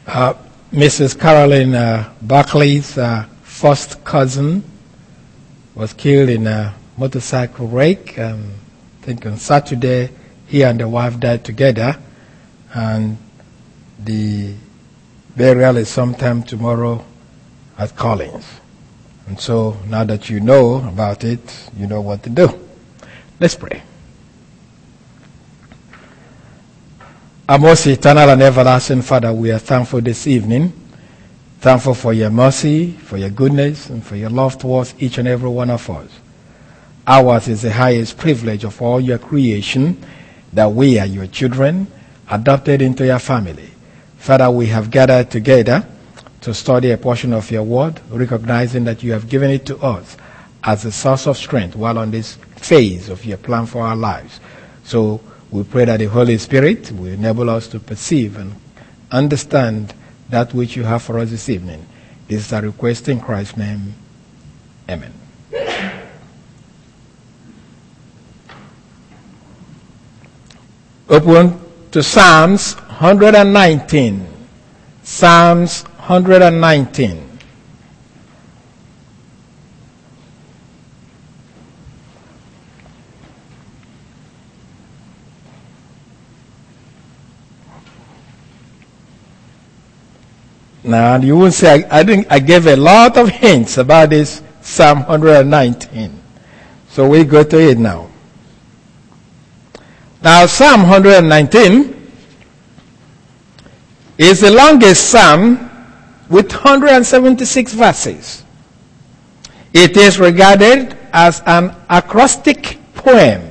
Mrs. Carolyn Buckley's first cousin was killed in a motorcycle wreck. I think on Saturday, he and the wife died together, and the burial is sometime tomorrow at Collins. And so now that you know about it, you know what to do. Let's pray. Our most eternal and everlasting Father, we are thankful this evening. Thankful for your mercy, for your goodness, and for your love towards each and every one of us. Ours is the highest privilege of all your creation, that we are your children, adopted into your family. Father, we have gathered together to study a portion of your word, recognizing that you have given it to us as a source of strength while on this phase of your plan for our lives. So we pray that the Holy Spirit will enable us to perceive and understand that which you have for us this evening. This is our request in Christ's name. Amen. Open to Psalms 119. Psalms 119. Now, you won't say, I gave a lot of hints about this Psalm 119. So we go to it now. Now, Psalm 119 is the longest psalm with 176 verses. It is regarded as an acrostic poem.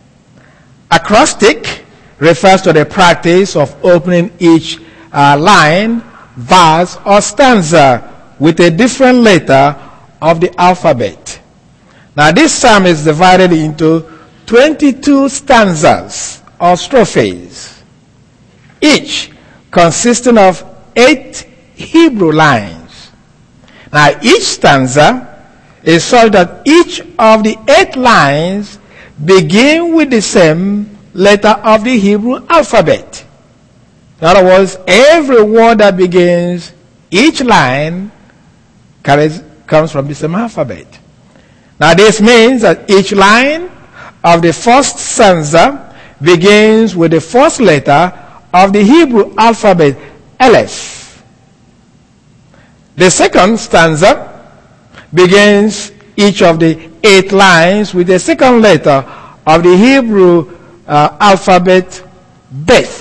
Acrostic refers to the practice of opening each line, verse, or stanza with a different letter of the alphabet. Now, this psalm is divided into 22 stanzas or strophes, each consisting of 8 Hebrew lines. Now, each stanza is so that each of the 8 lines begin with the same letter of the Hebrew alphabet. In other words, every word that begins each line comes from the same alphabet. Now, this means that each line of the first stanza begins with the first letter of the Hebrew alphabet, Aleph. The second stanza begins each of the 8 lines with the second letter of the Hebrew alphabet, Bet.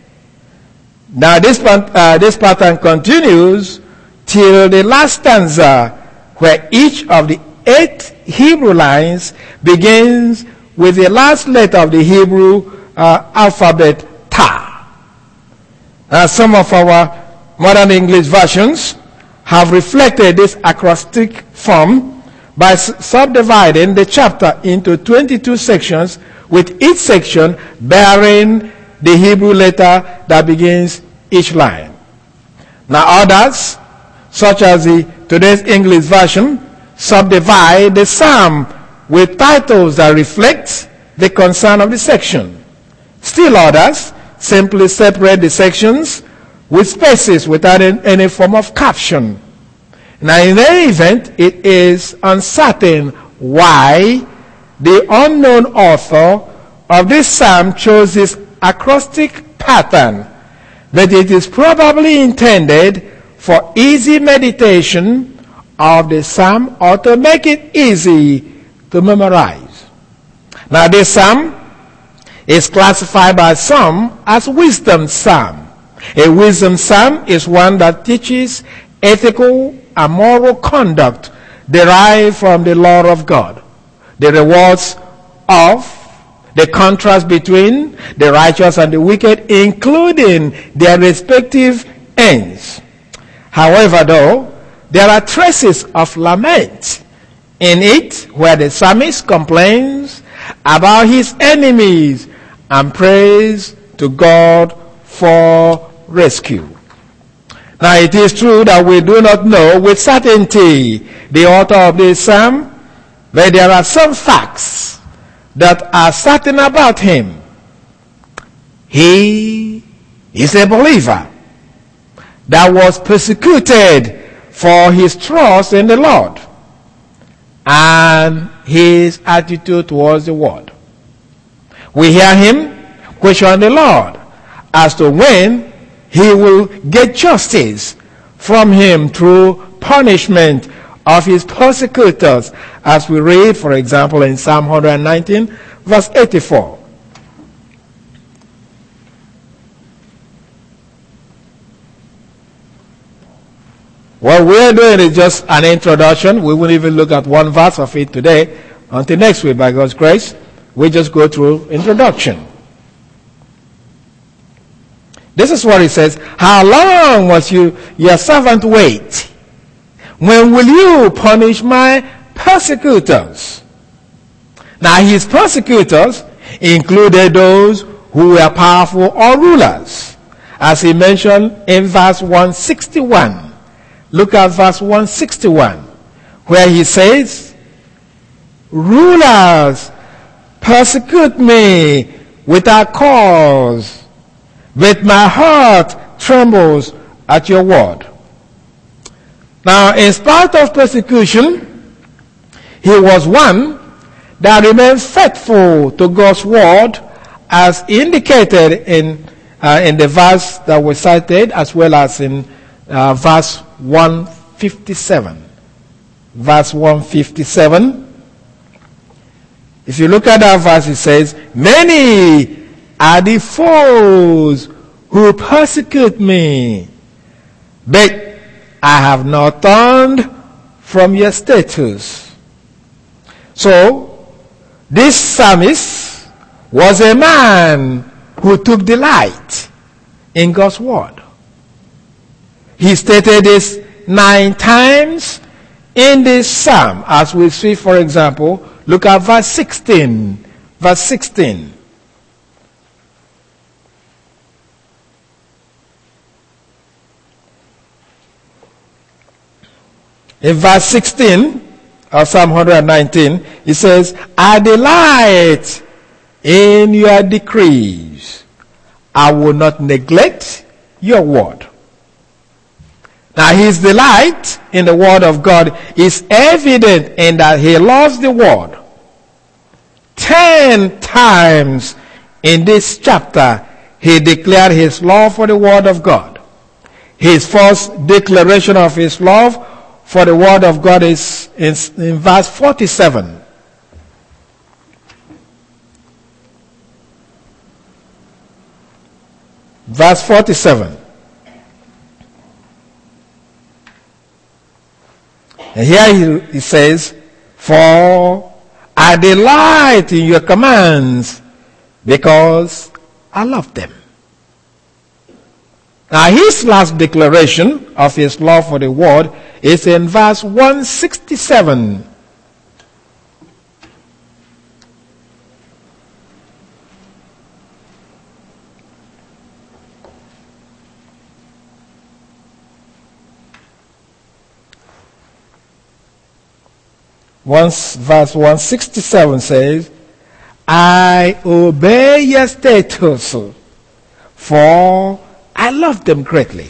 Now this pattern continues till the last stanza, where each of the 8 Hebrew lines begins with the last letter of the Hebrew alphabet, Ta. Some of our modern English versions have reflected this acrostic form by subdividing the chapter into 22 sections, with each section bearing the Hebrew letter that begins each line. Now others, such as the today's English version, subdivide the psalm with titles that reflect the concern of the section. Still others simply separate the sections with spaces without any form of caption. Now, in any event, it is uncertain why the unknown author of this psalm chose this acrostic pattern, but it is probably intended for easy meditation of the psalm or to make it easy to memorize. Now, this psalm is classified by some as wisdom psalm. A wisdom psalm is one that teaches ethical and moral conduct derived from the law of God, the rewards of, the contrast between the righteous and the wicked, including their respective ends. However, though, there are traces of lament in it, where the psalmist complains about his enemies and prays to God for rescue. Now, it is true that we do not know with certainty the author of this psalm, but there are some facts that are certain about him. He is a believer. that was persecuted for his trust in the Lord and his attitude towards the word. We hear him question the Lord as to when he will get justice from him through punishment of his persecutors, as we read, for example, in Psalm 119, verse 84. What we're doing is just an introduction. We won't even look at one verse of it today. Until next week, by God's grace, we just go through introduction. This is what he says. How long must your servant wait? When will you punish my persecutors? Now his persecutors included those who were powerful or rulers, as he mentioned in verse 161. Look at verse 161, where he says, rulers persecute me without cause, but my heart trembles at your word. Now, in spite of persecution, he was one that remained faithful to God's word, as indicated in the verse that was cited, as well as in verse 157. Verse 157. If you look at that verse, it says, many are the foes who persecute me, but I have not turned from your statutes. So, this psalmist was a man who took delight in God's word. He stated this 9 times in this psalm, as we see, for example, look at verse 16. Verse 16. In verse 16 of Psalm 119, it says, I delight in your decrees. I will not neglect your word. Now his delight in the word of God is evident in that he loves the word. 10 times in this chapter he declared his love for the word of God. His first declaration of his love for the word of God is in verse 47. Verse 47. And here he says, for I delight in your commands because I love them. Now his last declaration of his love for the word is in verse 167. Verse 167 says, I obey your statutes, for I love them greatly.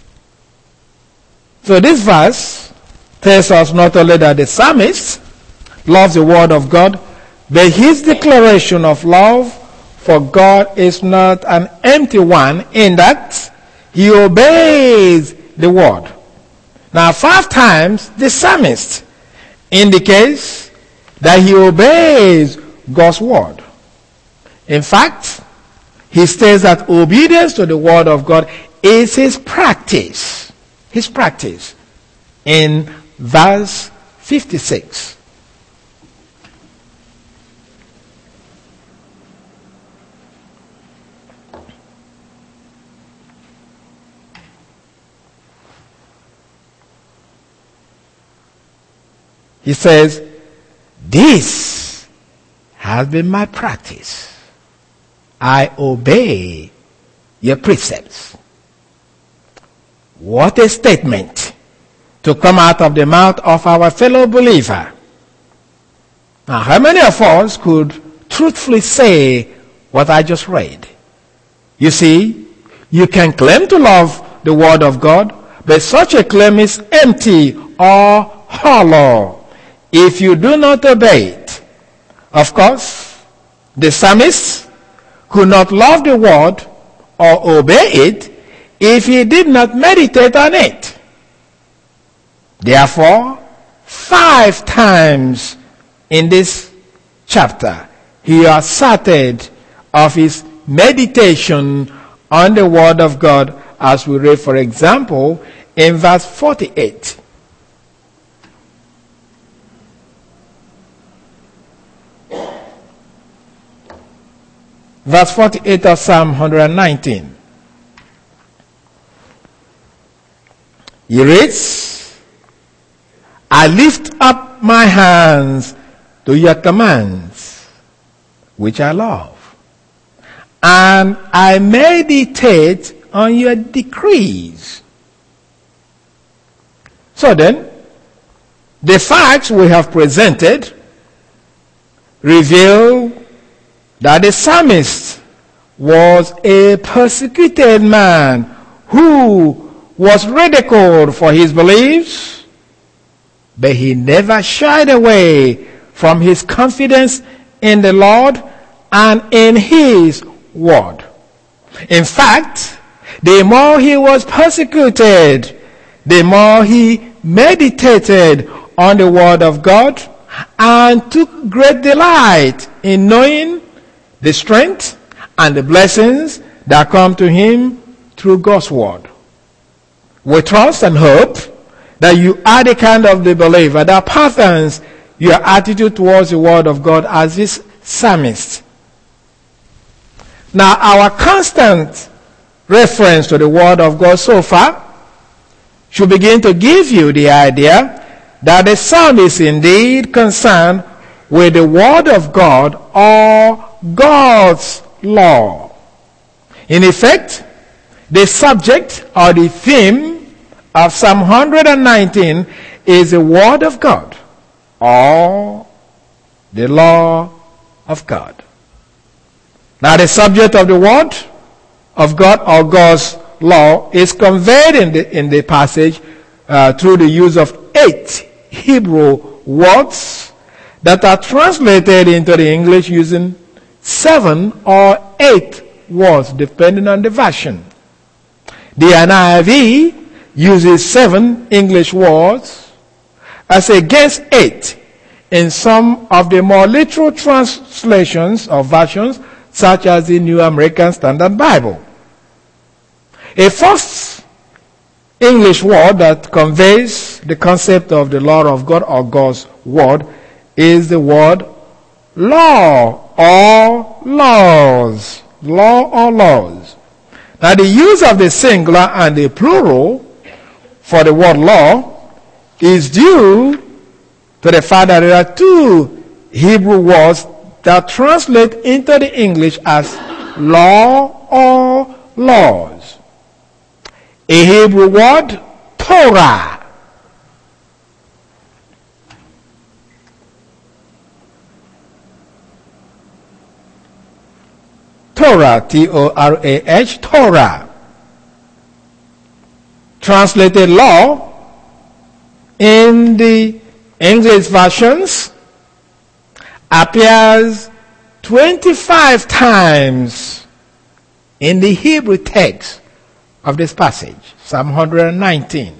So this verse tells us not only that the psalmist loves the word of God, but his declaration of love for God is not an empty one, in that he obeys the word. Now 5 times the psalmist indicates that he obeys God's word. In fact, he states that obedience to the word of God is his practice. His practice. In verse 56. He says, this has been my practice. I obey your precepts. What a statement to come out of the mouth of our fellow believer. Now, how many of us could truthfully say what I just read? You see, you can claim to love the word of God, but such a claim is empty or hollow if you do not obey it. Of course, the psalmist could not love the word or obey it if he did not meditate on it. Therefore, 5 times in this chapter, he asserted of his meditation on the word of God, as we read, for example, in verse 48. Verse 48 of Psalm 119. He reads, I lift up my hands to your commands, which I love, and I meditate on your decrees. So then, the facts we have presented reveal that the psalmist was a persecuted man who was ridiculed for his beliefs, but he never shied away from his confidence in the Lord and in his word. In fact, the more he was persecuted, the more he meditated on the word of God and took great delight in knowing the strength and the blessings that come to him through God's word. We trust and hope that you are the kind of the believer that patterns your attitude towards the word of God as this psalmist. Now, our constant reference to the word of God so far should begin to give you the idea that the psalmist is indeed concerned with the word of God or God's law. In effect, the subject or the theme of Psalm 119 is the word of God or the law of God. Now, the subject of the word of God or God's law is conveyed in the passage through the use of 8 Hebrew words that are translated into the English using 7 or 8 words, depending on the version. The NIV uses 7 English words as against 8 in some of the more literal translations or versions, such as the New American Standard Bible. A first English word that conveys the concept of the law of God or God's word is the word law or laws. Law or laws. Now, the use of the singular and the plural for the word law is due to the fact that there are 2 Hebrew words that translate into the English as law or laws. A Hebrew word, Torah. Torah, T-O-R-A-H, Torah. Translated law in the English versions appears 25 times in the Hebrew text of this passage, Psalm 119.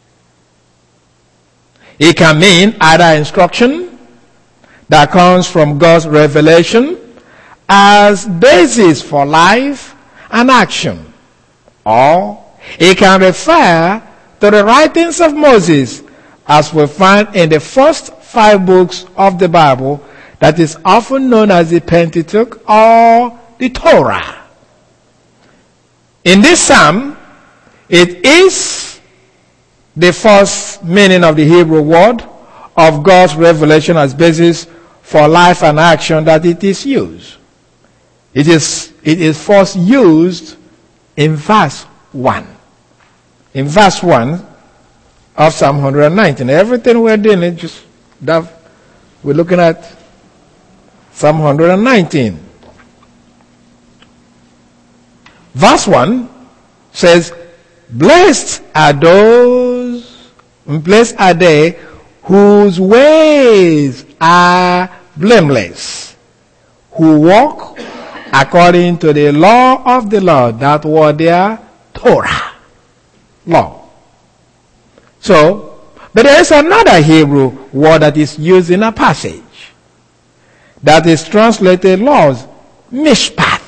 It can mean either instruction that comes from God's revelation as basis for life and action, or it can refer to the writings of Moses, as we find in the first 5 books of the Bible that is often known as the Pentateuch or the Torah. In this psalm, it is the first meaning of the Hebrew word of God's revelation as basis for life and action that it is used. It is first used in verse 1. In verse 1 of Psalm 119. Everything we're doing is just that we're looking at Psalm 119. Verse 1 says, blessed are they whose ways are blameless, who walk according to the law of the Lord. That was their Torah, law. So, but there is another Hebrew word that is used in a passage that is translated laws, mishpat.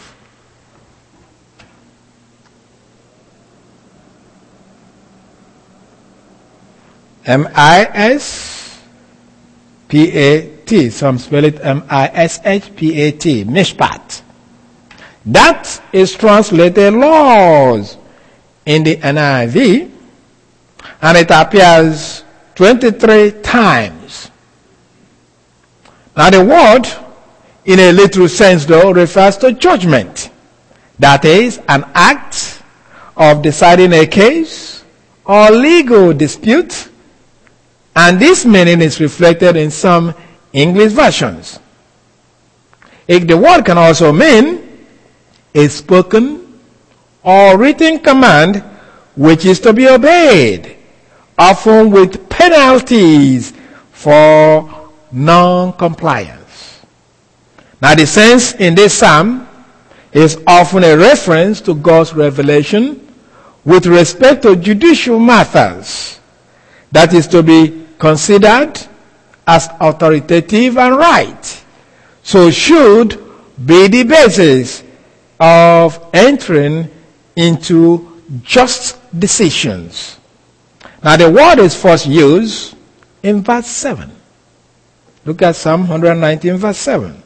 M-I-S-P-A-T. Some spell it M-I-S-H-P-A-T. Mishpat. That is translated laws in the NIV, and it appears 23 times. Now the word, in a literal sense though, refers to judgment. That is, an act of deciding a case or legal dispute, and this meaning is reflected in some English versions. The word can also mean a spoken or written command which is to be obeyed, often with penalties for non-compliance. Now the sense in this psalm is often a reference to God's revelation with respect to judicial matters that is to be considered as authoritative and right, so should be the basis of entering into just decisions. Now the word is first used in verse 7. Look at Psalm 119 verse 7.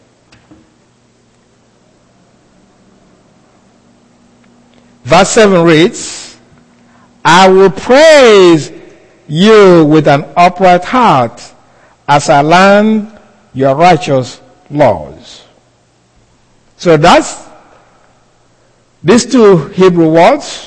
Verse 7 reads, I will praise you with an upright heart as I learn your righteous laws. So that's these two Hebrew words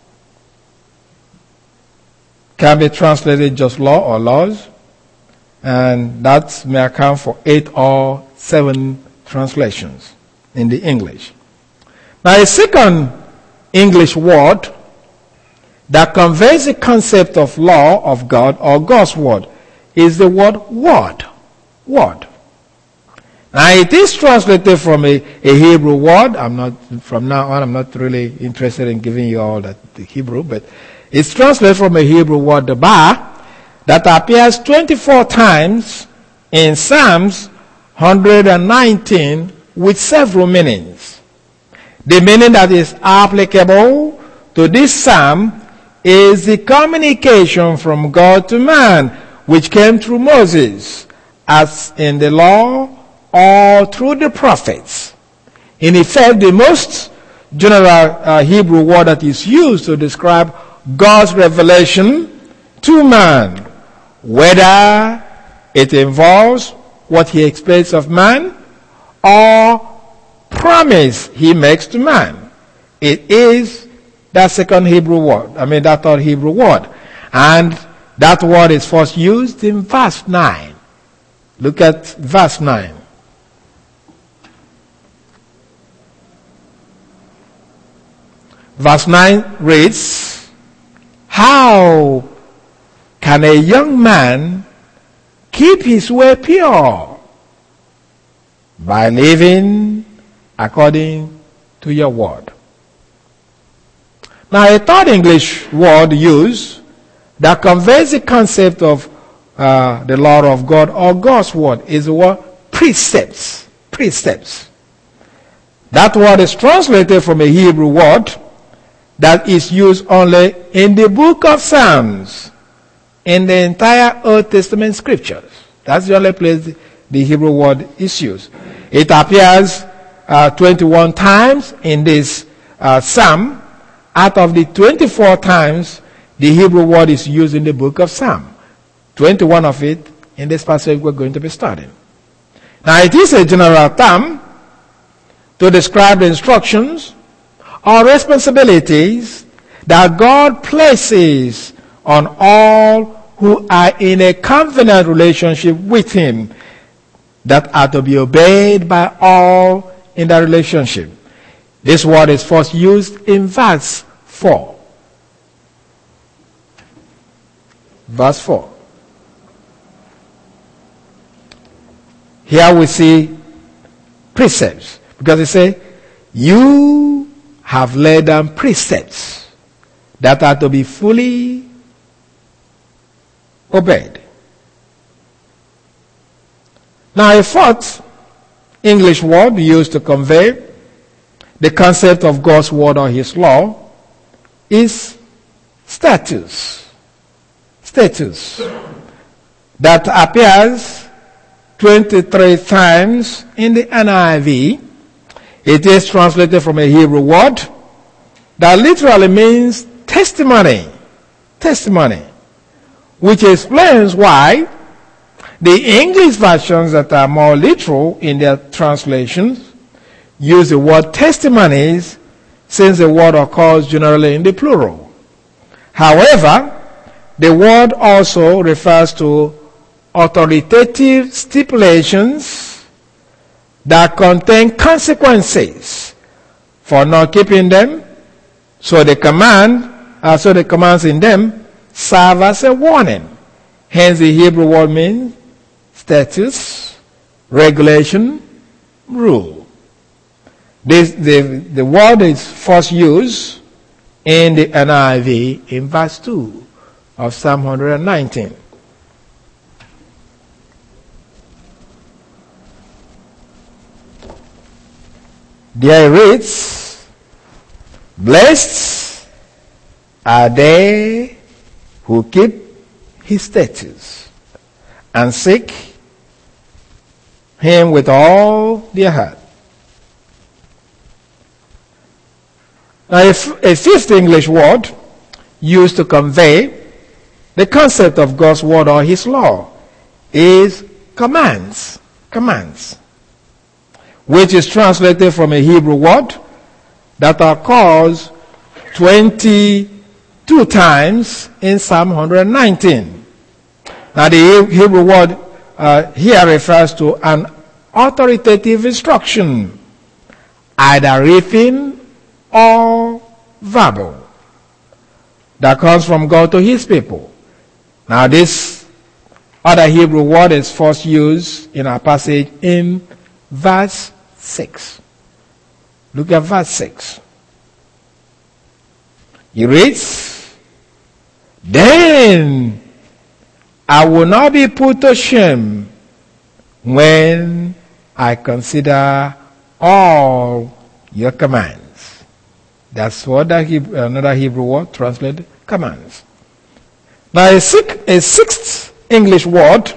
can be translated just law or laws, and that may account for 8 or 7 translations in the English. Now a second English word that conveys the concept of law of God or God's word is the word word. Word. Now it is translated from a Hebrew word. From now on, I'm not really interested in giving you all the Hebrew, but it's translated from a Hebrew word, the bar, that appears 24 times in Psalms 119 with several meanings. The meaning that is applicable to this psalm is the communication from God to man, which came through Moses, as in the law or through the prophets. In effect, the most general Hebrew word that is used to describe God's revelation to man, whether it involves what he expects of man or promise he makes to man. It is that second Hebrew word, that third Hebrew word. And that word is first used in verse 9. Look at verse 9. Verse 9 reads, how can a young man keep his way pure? By living according to your word. Now a third English word used that conveys the concept of the law of God or God's word is the word precepts. Precepts. That word is translated from a Hebrew word that is used only in the book of Psalms, in the entire Old Testament scriptures. That's the only place the Hebrew word is used. It appears 21 times in this psalm. Out of the 24 times the Hebrew word is used in the book of Psalm, 21 of it in this passage we're going to be studying. Now it is a general term to describe the instructions or responsibilities that God places on all who are in a covenant relationship with him, that are to be obeyed by all in that relationship. This word is first used in verse 4. verse 4. Here we see precepts, because it says, you have laid down precepts that are to be fully obeyed. Now, a fourth English word used to convey the concept of God's word or his law is status. Status. That appears 23 times in the NIV. It is translated from a Hebrew word that literally means testimony. Testimony. Which explains why the English versions that are more literal in their translations use the word testimonies, since the word occurs generally in the plural. However, the word also refers to authoritative stipulations that contain consequences for not keeping them, so the commands in them serve as a warning. Hence the Hebrew word means status, regulation, rule. The word is first used in the NIV in verse 2 of Psalm 119. There it reads, blessed are they who keep his statutes and seek him with all their heart. Now, a fifth English word used to convey the concept of God's word or his law is commands. Commands. Which is translated from a Hebrew word that occurs 22 times in Psalm 119. Now, the Hebrew word here refers to an authoritative instruction, either written or verbal, that comes from God to his people. Now, this other Hebrew word is first used in our passage in verse 6. Look at verse 6. He reads, then I will not be put to shame when I consider all your commands. That's what another Hebrew word translated commands. Now, a sixth English word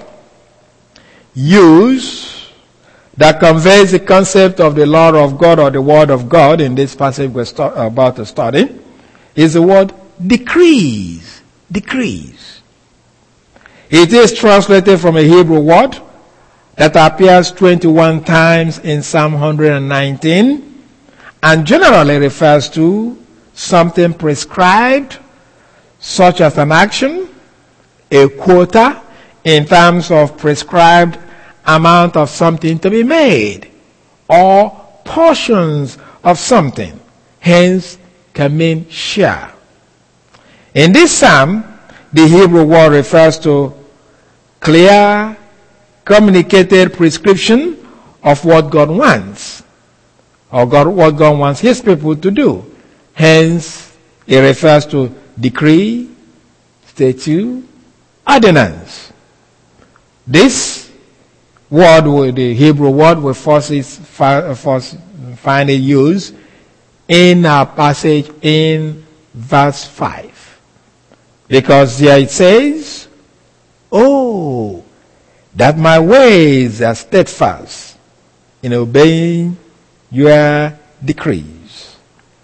used that conveys the concept of the law of God or the word of God in this passage we're about to study is the word decrees. Decrees. It is translated from a Hebrew word that appears 21 times in Psalm 119 and generally refers to something prescribed, such as an action, a quota in terms of prescribed amount of something to be made, or portions of something, hence can mean share. In this psalm, the Hebrew word refers to clear, communicated prescription of what God wants, or what God wants his people to do. Hence, it refers to decree, statute, ordinance. This word, the Hebrew word, we first find it used in our passage in verse 5. Because there it says, oh, that my ways are steadfast in obeying your decrees.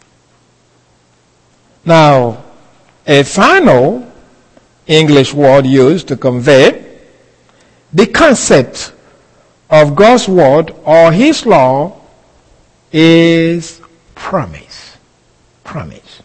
Now, a final English word used to convey the concept of God's word or his law is promise. Promise.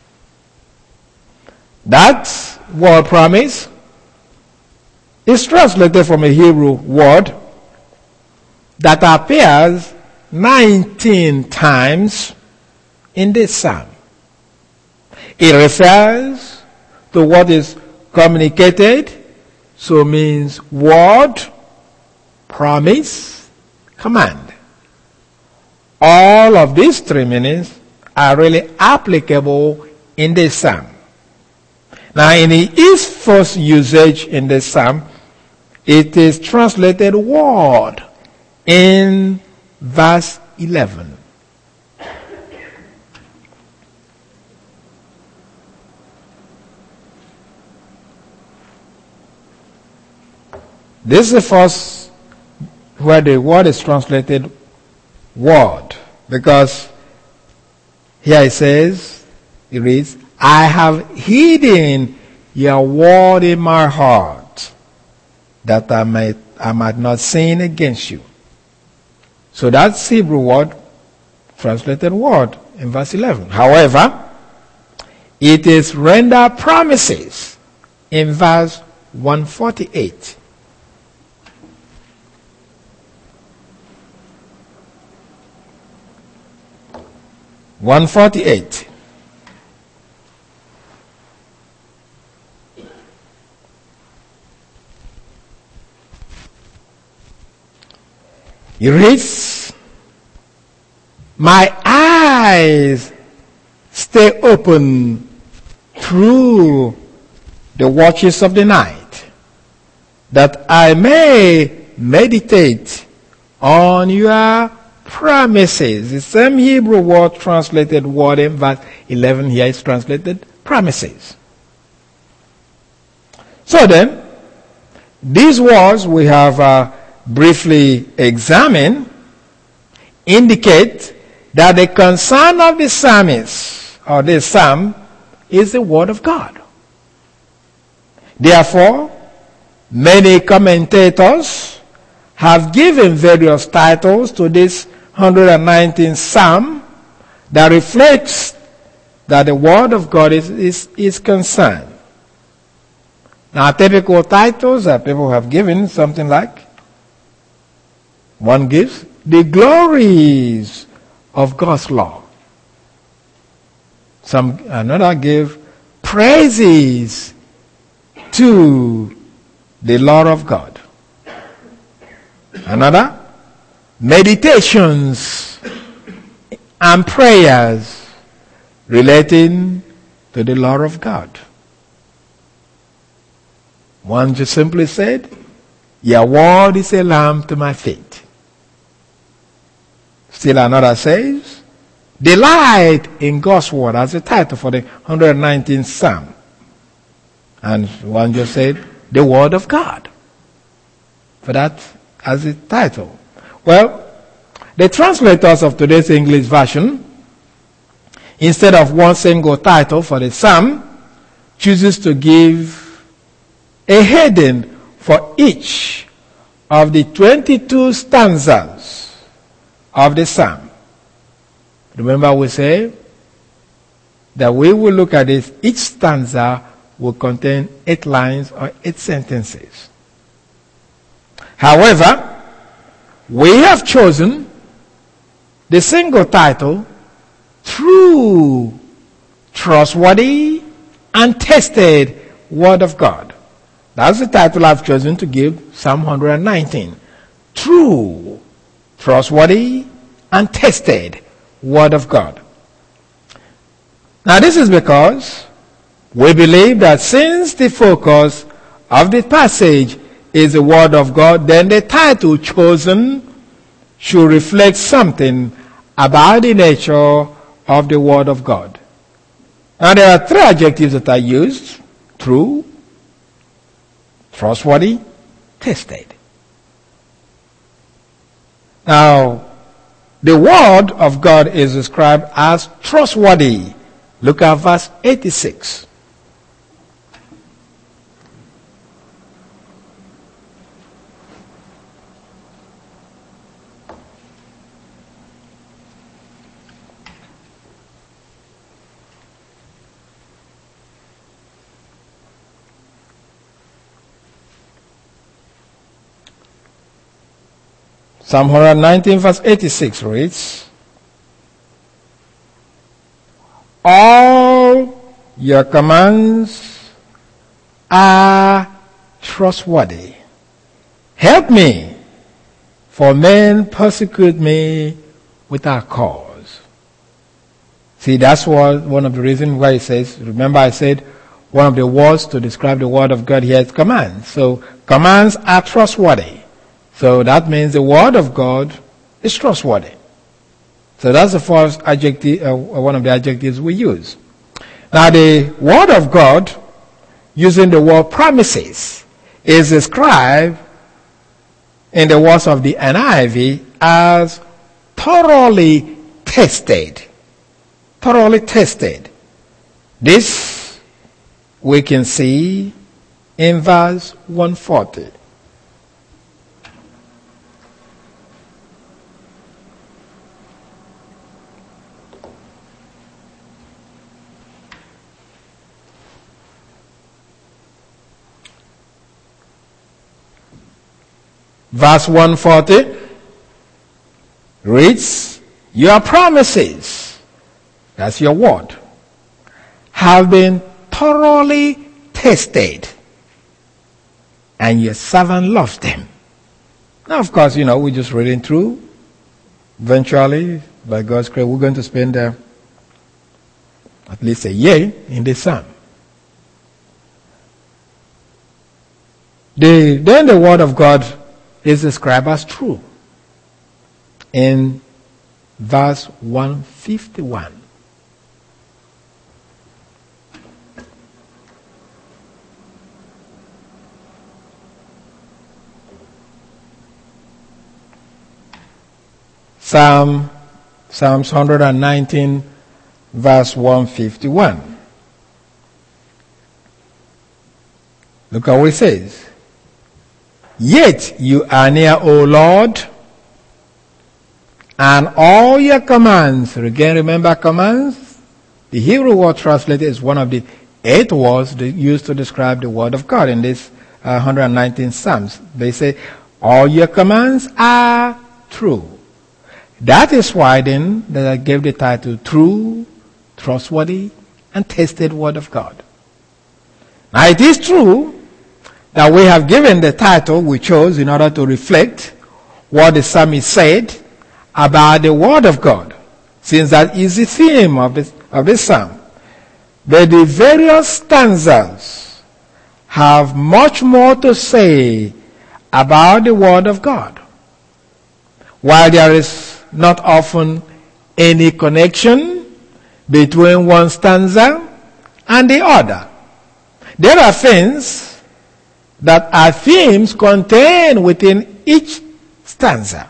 That word promise is translated from a Hebrew word that appears 19 times in this psalm. It refers to what is communicated, so means word, promise, command. All of these three meanings are really applicable in this psalm. Now, in its first usage in this psalm, it is translated word in verse 11. This is the first where the word is translated word, because here it says, it reads, I have hidden your word in my heart, that I might not sin against you. So that's Hebrew word, translated word in verse 11. However, it is rendered promises in verse 148. (148). It reads, my eyes stay open through the watches of the night, that I may meditate on your promises. The same Hebrew word translated word in verse 11 here is translated promises. So then, these words we have briefly examined indicate that the concern of the psalmist or this psalm is the word of God. Therefore, many commentators have given various titles to this 119th Psalm that reflects that the word of God is concerned. Now, typical titles that people have given something like, one gives the glories of God's law. Another give praises to the law of God. Another, meditations and prayers relating to the law of God. One just simply said, your word is a lamp to my feet. Still another says, delight in God's word as a title for the 119th Psalm. And one just said, the word of God, for that as a title. Well, the translators of today's English version, instead of one single title for the psalm, chooses to give a heading for each of the 22 stanzas of the psalm. Remember, we say that we will look at this. Each stanza will contain 8 lines or 8 sentences. However, we have chosen the single title, True, Trustworthy, and Tested Word of God. That's the title I've chosen to give Psalm 119. True, Trustworthy, and Tested Word of God. Now this is because we believe that since the focus of the passage is the Word of God, then the title chosen should reflect something about the nature of the Word of God. Now there are 3 adjectives that are used: true, trustworthy, tested. Now, the Word of God is described as trustworthy. Look at verse 86. Psalm 119 verse 86 reads, all your commands are trustworthy. Help me, for men persecute me without cause. See, that's one of the reasons why it says, remember I said, one of the words to describe the word of God here is commands. So commands are trustworthy. So that means the word of God is trustworthy. So that's the first adjective, one of the adjectives we use. Now the word of God, using the word promises, is described in the words of the NIV as thoroughly tested. Thoroughly tested. This we can see in verse 140. Verse 140 reads, your promises, that's your word, have been thoroughly tested, and your servant loves them. Now, of course, we're just reading through. Eventually, by God's grace, we're going to spend at least a year in this psalm. Then the word of God is described as true in verse 151. Psalms 119, verse 151. Look how it says. Yet you are near, O Lord, and all your commands. Again, remember commands? The Hebrew word translated is one of the 8 words used to describe the word of God in this 119 Psalms. They say, all your commands are true. That is why then that I gave the title True, Trustworthy, and Tested Word of God. Now it is true that we have given the title we chose in order to reflect what the psalmist said about the Word of God, since that is the theme of this psalm. But the various stanzas have much more to say about the Word of God. While there is not often any connection between one stanza and the other, there are things that are themes contained within each stanza.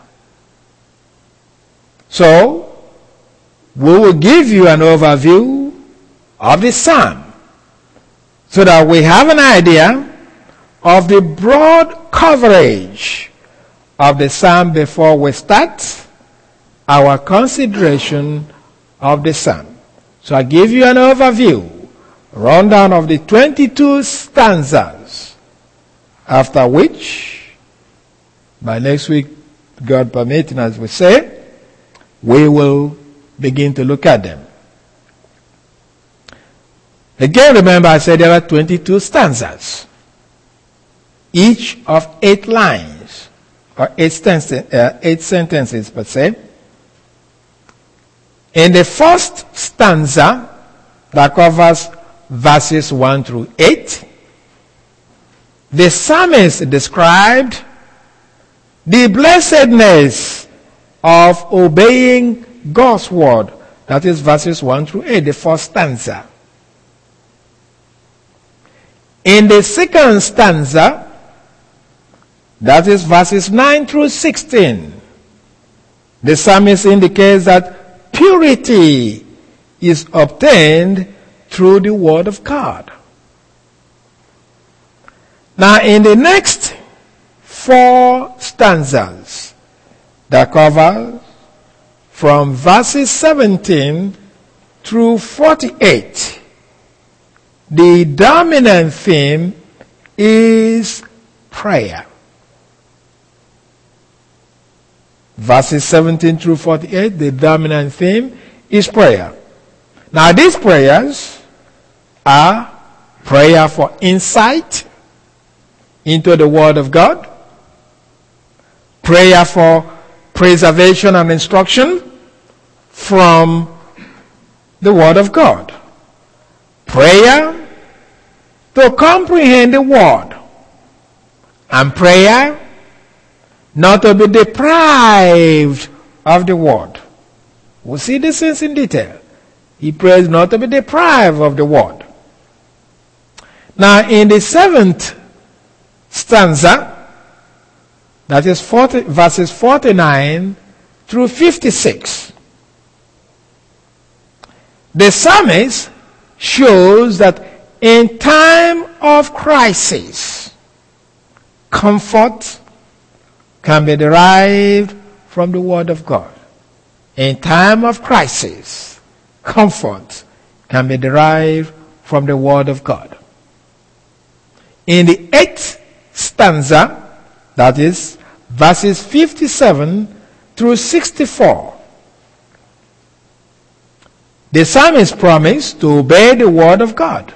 So, we will give you an overview of the psalm so that we have an idea of the broad coverage of the psalm before we start our consideration of the psalm. So I give you an overview, rundown of the 22 stanzas, after which, by next week, God permitting, as we say, we will begin to look at them. Again, remember I said there are 22 stanzas, each of 8 lines, or 8 sentences per se. In the first stanza, that covers verses 1 through 8, the psalmist described the blessedness of obeying God's word. That is verses 1 through 8, the first stanza. In the second stanza, that is verses 9 through 16, the psalmist indicates that purity is obtained through the word of God. Now, in the next 4 stanzas that cover from verses 17 through 48, the dominant theme is prayer. Verses 17 through 48, the dominant theme is prayer. Now, these prayers are prayer for insight into the Word of God. Prayer for preservation and instruction from the Word of God. Prayer to comprehend the Word. And prayer not to be deprived of the Word. We'll see this in detail. He prays not to be deprived of the Word. Now in the 7th stanza, that is verses 49 through 56, the psalmist shows that in time of crisis, comfort can be derived from the Word of God. In time of crisis, comfort can be derived from the Word of God. In the 8th stanza, that is verses 57 through 64, the psalmist promised to obey the Word of God.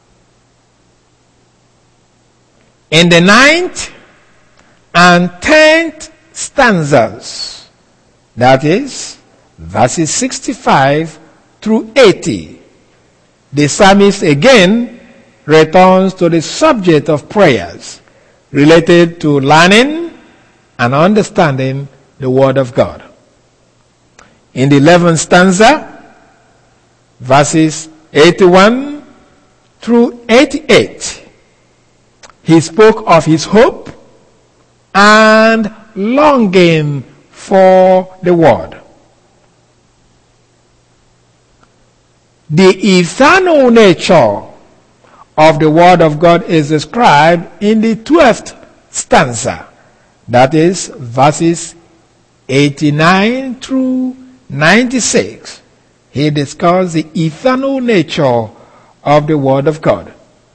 In the 9th and 10th stanzas, that is verses 65 through 80, the psalmist again returns to the subject of prayers related to learning and understanding the Word of God. In the 11th stanza, verses 81 through 88, he spoke of his hope and longing for the Word. The eternal nature of the Word of God is described in the 12th stanza, that is verses 89 through 96. He discusses the eternal nature of the Word of God.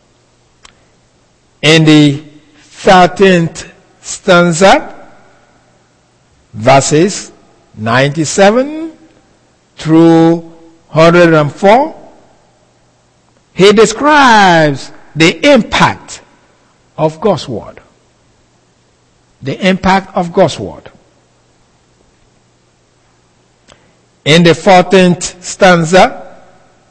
In the 13th stanza, verses 97 through 104, he describes the impact of God's Word. The impact of God's Word. In the 14th stanza,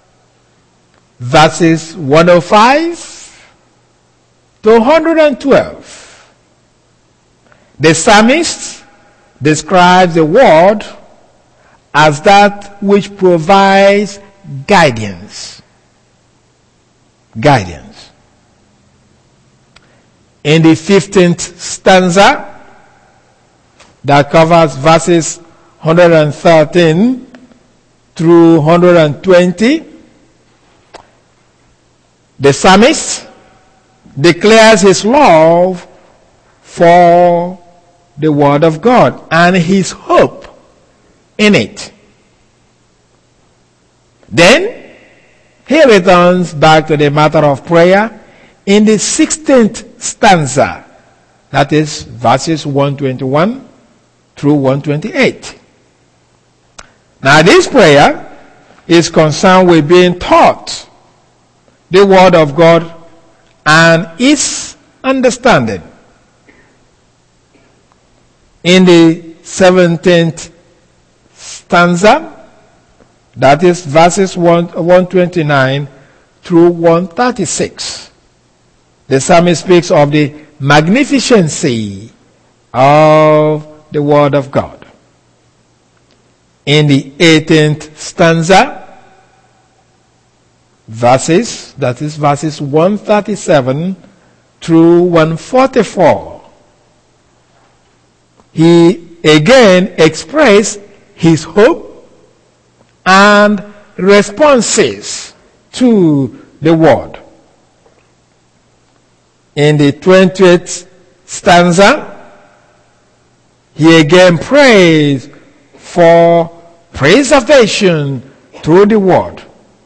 verses 105 to 112, the psalmist describes the Word as that which provides guidance. Guidance. In the 15th stanza, that covers verses 113 through 120, the psalmist declares his love for the Word of God and his hope in it. Then he returns back to the matter of prayer in the 16th stanza, that is verses 121 through 128. Now this prayer is concerned with being taught the Word of God and its understanding. In the 17th stanza, that is verses 129 through 136, the psalmist speaks of the magnificency of the Word of God. In the 18th stanza, verses 137 through 144, he again expressed his hope and responses to the Word. In the 20th stanza, he again prays for preservation through the Word.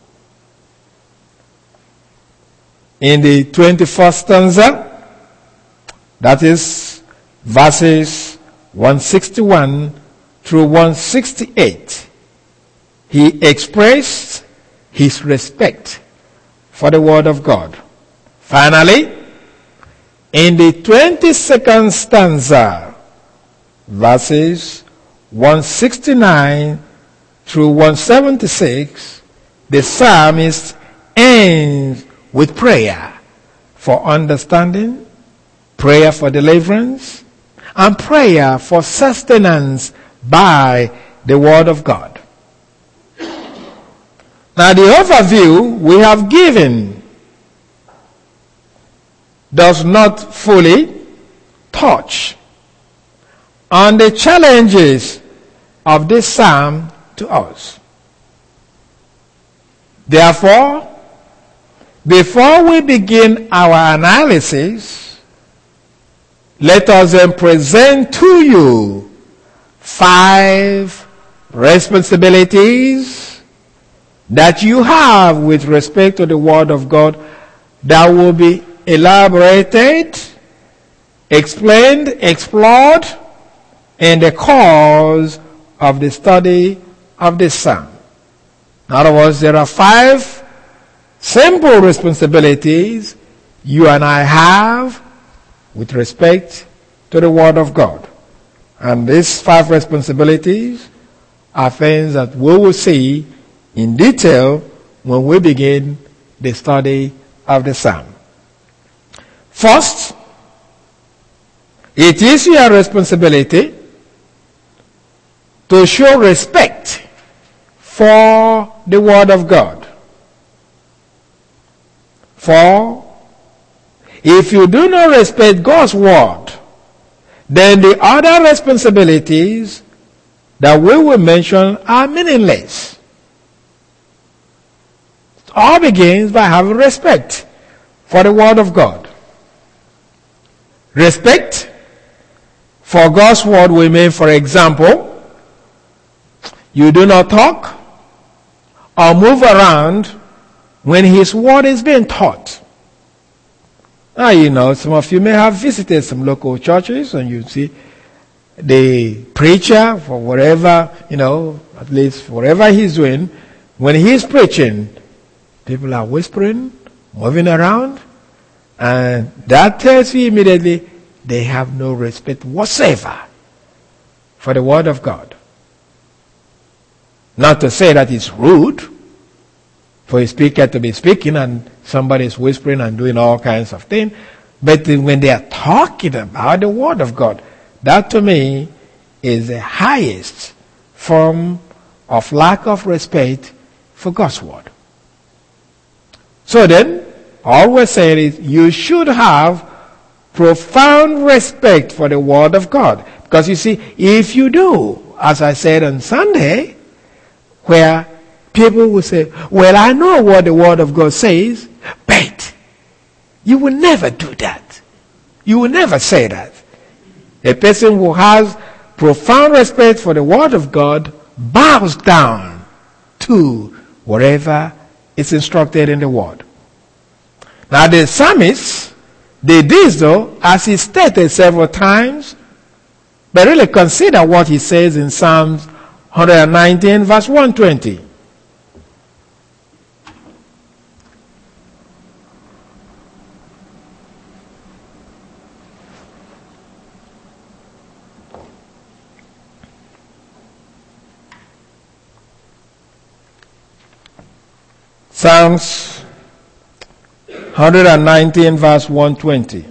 In the 21st stanza, that is verses 161 through 168, he expressed his respect for the Word of God. Finally, In the 22nd stanza, verses 169 through 176, the psalmist ends with prayer for understanding, prayer for deliverance, and prayer for sustenance by the word of God. Now the overview we have given does not fully touch on the challenges of this psalm to us. Therefore, before we begin our analysis, let us then present to you 5 responsibilities that you have with respect to the Word of God that will be elaborated, explained, explored in the course of the study of this psalm. In other words, there are 5 simple responsibilities you and I have with respect to the Word of God. And these 5 responsibilities are things that we will see in detail when we begin the study of the psalm. First, it is your responsibility to show respect for the Word of God. For if you do not respect God's Word, then the other responsibilities that we will mention are meaningless. It all begins by having respect for the Word of God. Respect for God's Word will mean, for example, you do not talk or move around when His Word is being taught. Now, you know, some of you may have visited some local churches and you see the preacher, for whatever, you know, at least whatever he's doing, when he's preaching, people are whispering, moving around, and that tells you immediately they have no respect whatsoever for the Word of God. Not to say that it's rude for a speaker to be speaking and somebody is whispering and doing all kinds of things, but when they are talking about the Word of God, that to me is the highest form of lack of respect for God's Word. So then, all we're saying is you should have profound respect for the Word of God. Because you see, if you do, as I said on Sunday, where people will say, well, I know what the Word of God says, but you will never do that. You will never say that. A person who has profound respect for the Word of God bows down to whatever is instructed in the Word. Now the psalmist did this though, as he stated several times, but really consider what he says in Psalms 119 verse 120. Psalms 119 verse 120.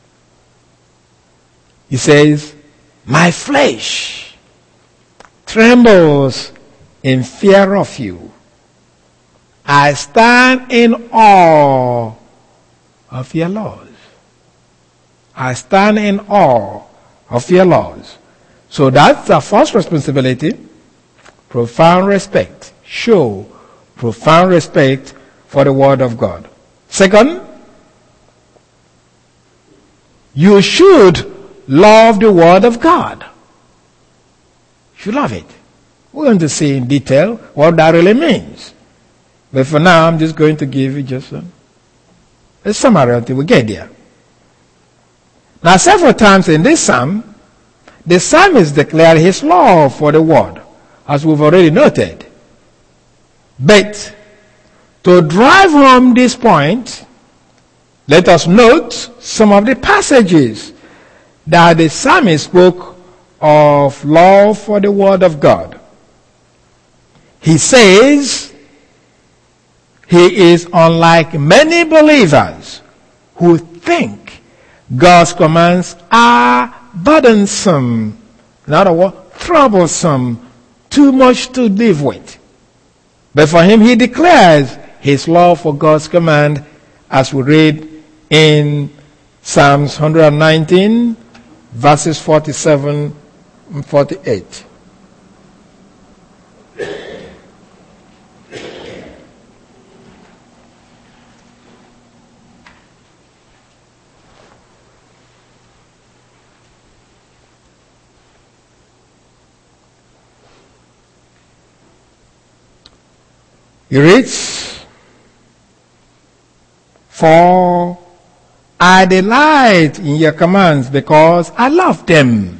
He says, my flesh trembles in fear of you. I stand in awe of your laws. I stand in awe of your laws. So that's the first responsibility. Profound respect. Show profound respect for the Word of God. Second, you should love the Word of God. You should love it. We're going to see in detail what that really means. But for now, I'm just going to give you just a summary until we get there. Now, several times in this psalm, the psalmist declared his love for the Word, as we've already noted. But to drive home this point, Let us note some of the passages that the psalmist spoke of love for the word of God. He says he is unlike many believers who think God's commands are burdensome, in other words, troublesome, too much to live with. But for him, he declares his love for God's command, as we read in Psalms 119, verses 47 and 48. He reads, "For I delight in your commands because I love them.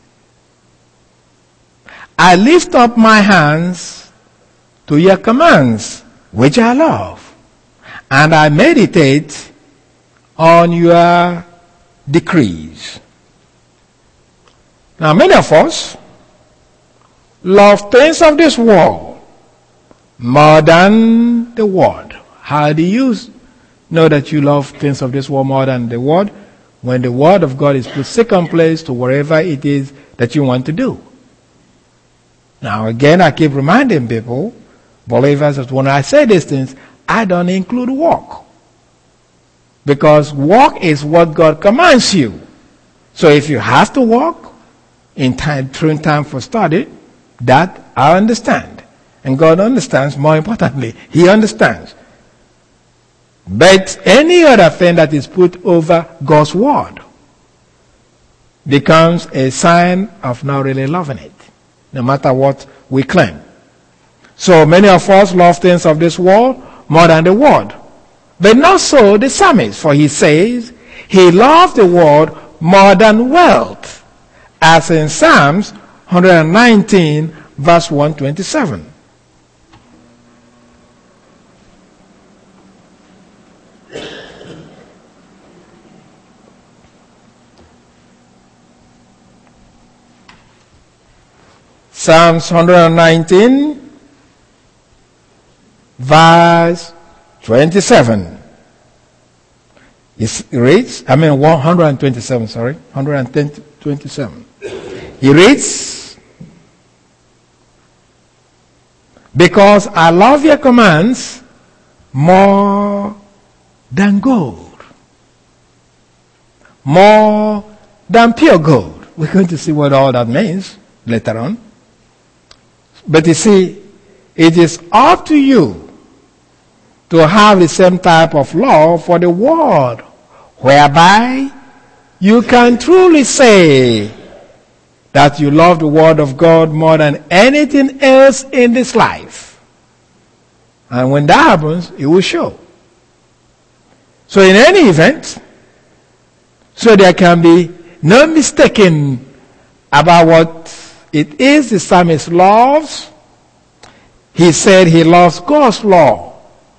I lift up my hands to your commands, which I love, and I meditate on your decrees." Now, many of us love things of this world more than the word. How do you know that you love things of this world more than the word? When the word of God is put second place to whatever it is that you want to do. Now again, I keep reminding people, believers, that when I say these things, I don't include work. Because work is what God commands you. So if you have to work in time, during time for study, that I understand. And God understands, more importantly, He understands. But any other thing that is put over God's word becomes a sign of not really loving it, no matter what we claim. So many of us love things of this world more than the word. But not so the psalmist, for he says he loves the word more than wealth, as in Psalms 119, verse 127. Psalms 119, verse 27. It reads, 127, sorry, 127. He reads, "Because I love your commands more than gold, more than pure gold." We're going to see what all that means later on. But you see, it is up to you to have the same type of love for the word, whereby you can truly say that you love the word of God more than anything else in this life. And when that happens, it will show. So in any event, so there can be no mistaking about what it is the psalmist loves. He said he loves God's law.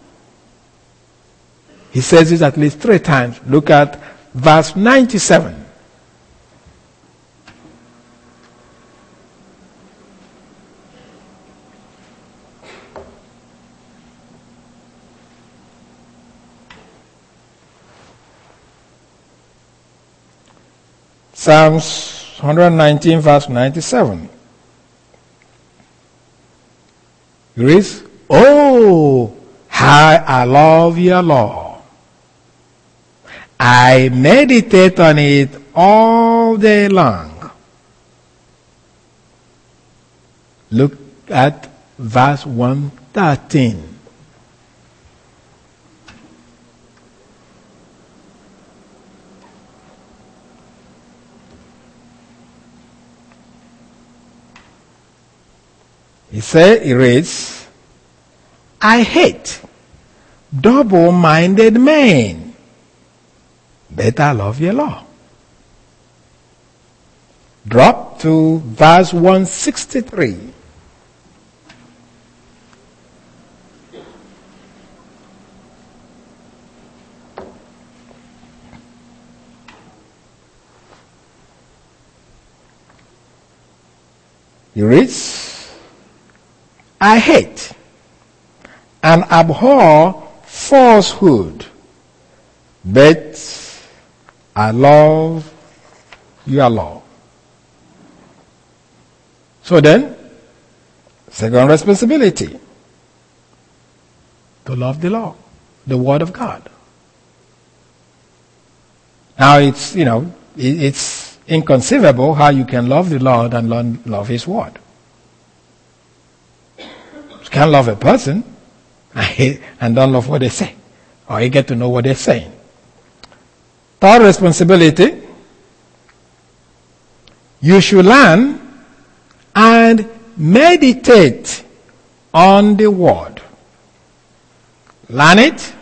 He says this at least 3 times. Look at verse 97. Psalms 119, verse 97. It reads, "Oh, how I love your law. I meditate on it all day long." Look at verse 113. It reads, "I hate double-minded men, but I love your law." Drop to verse 163. He reads, I hate and abhor falsehood, but I love your law. So then, second responsibility, to love the law, the Word of God. Now it's, it's inconceivable how you can love the Lord and love His Word. You can't love a person and don't love what they say, or you get to know what they're saying. Third responsibility, you should learn and meditate on the Word. Learn it.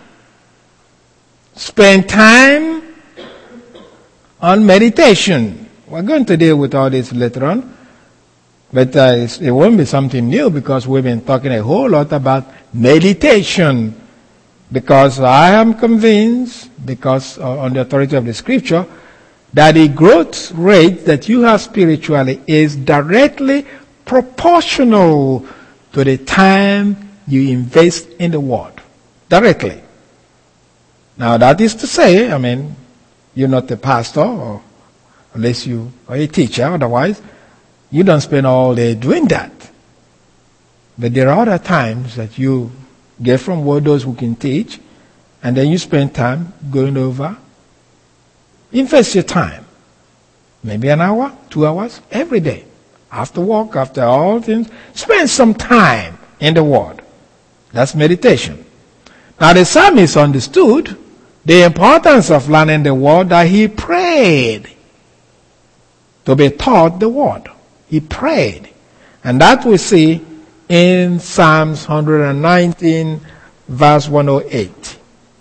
Spend time on meditation. We're going to deal with all this later on. But it won't be something new because we've been talking a whole lot about meditation. Because I am convinced, because on the authority of the Scripture, that the growth rate that you have spiritually is directly proportional to the time you invest in the Word. Directly. Now that is to say, you're not a pastor, or unless you are a teacher, otherwise you don't spend all day doing that. But there are other times that you get from Word those who can teach, and then you spend time going over. Invest your time. Maybe an hour, 2 hours, every day. After work, after all things, spend some time in the Word. That's meditation. Now the psalmist understood the importance of learning the Word, that he prayed to be taught the Word. He prayed. And that we see in Psalms 119 verse 108.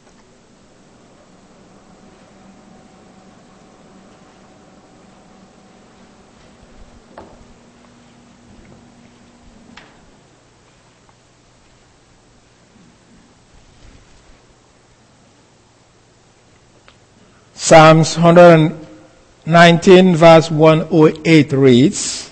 Psalms 119 verse 108 reads,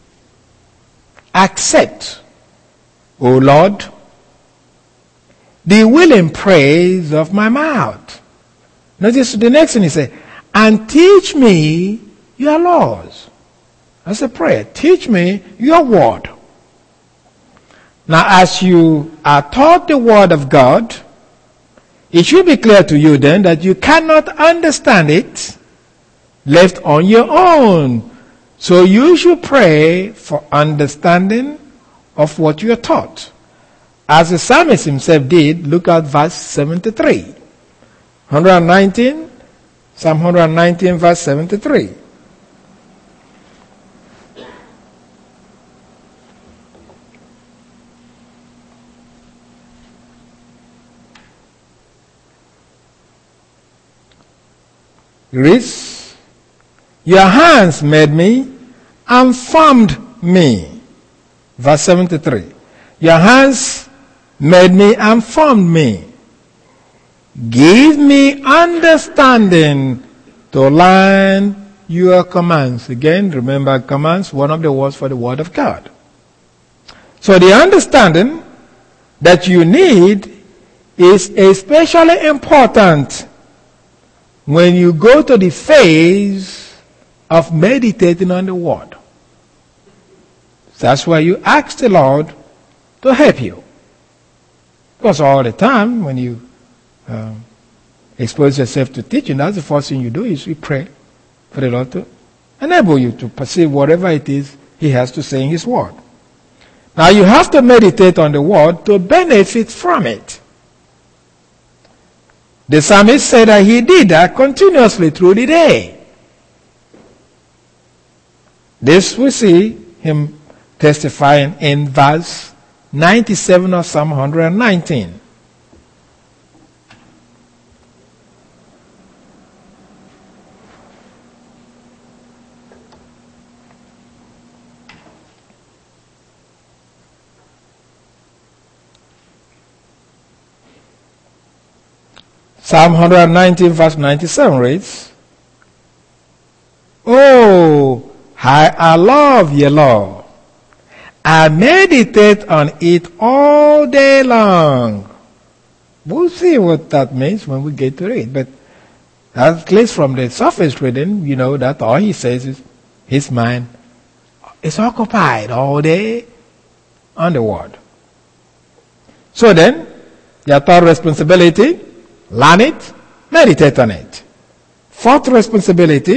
accept, O Lord, the willing praise of my mouth. Notice the next thing he said, and teach me your laws. That's a prayer. Teach me your word. Now as you are taught the word of God, it should be clear to you then that you cannot understand it left on your own. So you should pray for understanding of what you are taught. As the psalmist himself did, look at verse 73. Psalm 119 verse 73. It reads, your hands made me and formed me. Verse 73. Your hands made me and formed me. Give me understanding to learn your commands. Again, remember commands, one of the words for the Word of God. So the understanding that you need is especially important when you go to the phase of meditating on the Word. That's why you ask the Lord to help you. Because all the time when you expose yourself to teaching, that's the first thing you do is you pray for the Lord to enable you to perceive whatever it is He has to say in His Word. Now you have to meditate on the Word to benefit from it. The psalmist said that he did that continuously through the day. This we see him testifying in verse 97 of Psalm 119. Psalm 119 verse 97 reads, oh, how I love your law. I meditate on it all day long. We'll see what that means when we get to it. But at least from the surface reading, you know that all he says is his mind is occupied all day on the word. So then, your third responsibility, learn it, meditate on it. Fourth responsibility,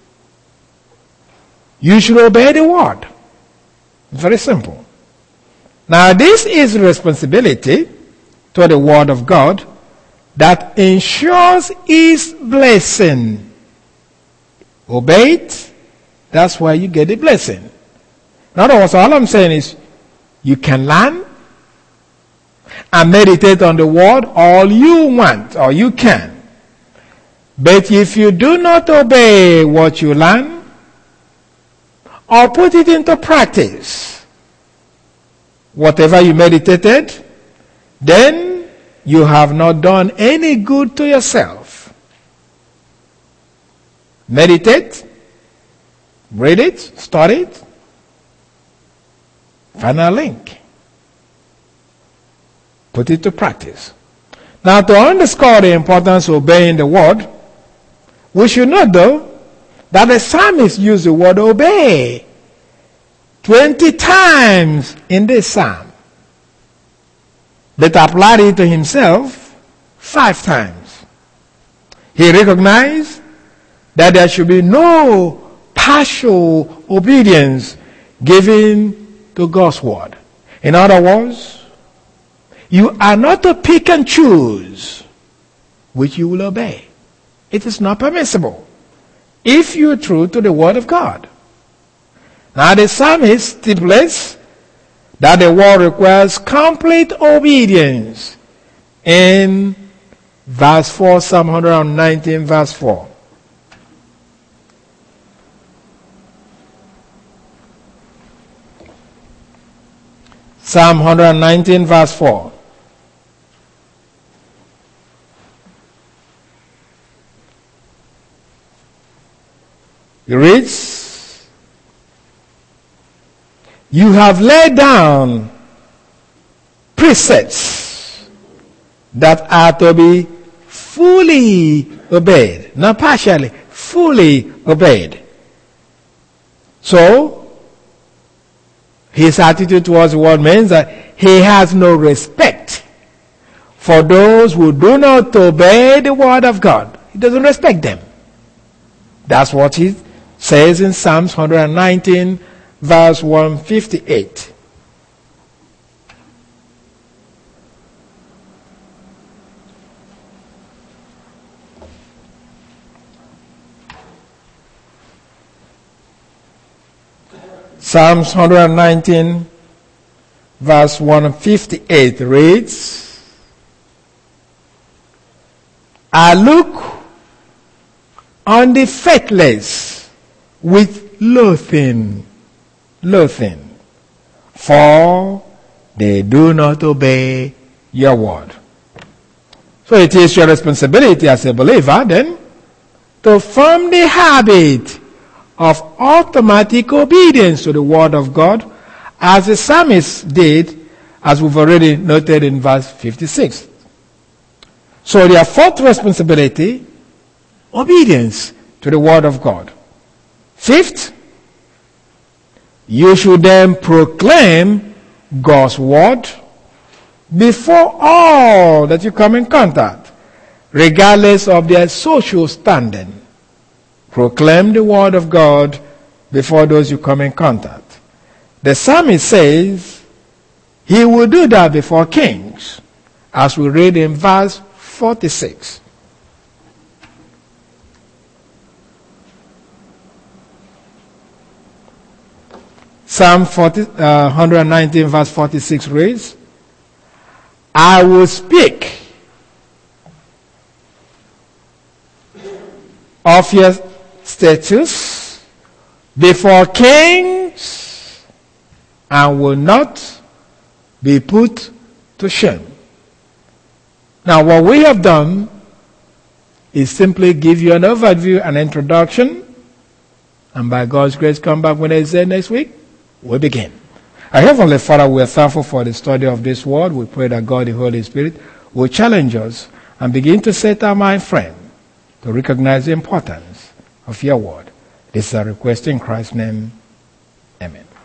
you should obey the word. Very simple. Now this is responsibility to the word of God that ensures his blessing. Obey it, that's why you get the blessing. In other words, all I'm saying is you can learn and meditate on the word all you want or you can. But if you do not obey what you learn or put it into practice, whatever you meditated, then you have not done any good to yourself. Meditate, read it, study it, find a link. Put it to practice. Now, to underscore the importance of obeying the word, we should note, though, that the psalmist used the word obey 20 times in this psalm, but applied it to himself 5 times. He recognized that there should be no partial obedience given to God's word. In other words, you are not to pick and choose which you will obey. It is not permissible if you are true to the word of God. Now the psalmist stipulates that the word requires complete obedience in verse 4, Psalm 119, verse 4. Psalm 119, verse 4. It reads, you have laid down precepts that are to be fully obeyed, not partially, fully obeyed. So, his attitude towards the word means that he has no respect for those who do not obey the word of God. He doesn't respect them. That's what he says in Psalms 119, verse 158. Psalms 119, verse 158 reads, I look on the faithless with loathing, for they do not obey your word. So it is your responsibility as a believer then to form the habit of automatic obedience to the word of God, as the psalmist did, as we've already noted in verse 56. So their fourth responsibility, obedience to the word of God. Fifth, you should then proclaim God's word before all that you come in contact, regardless of their social standing. Proclaim the word of God before those you come in contact. The psalmist says he will do that before kings, as we read in verse 46. Psalm 119 verse 46 reads, I will speak of your statutes before kings and will not be put to shame. Now what we have done is simply give you an overview, an introduction, and by God's grace come back when I say next week, we begin. Our Heavenly Father, we are thankful for the study of this word. We pray that God, the Holy Spirit, will challenge us and begin to set our mind frame to recognize the importance of your word. This is our request in Christ's name. Amen.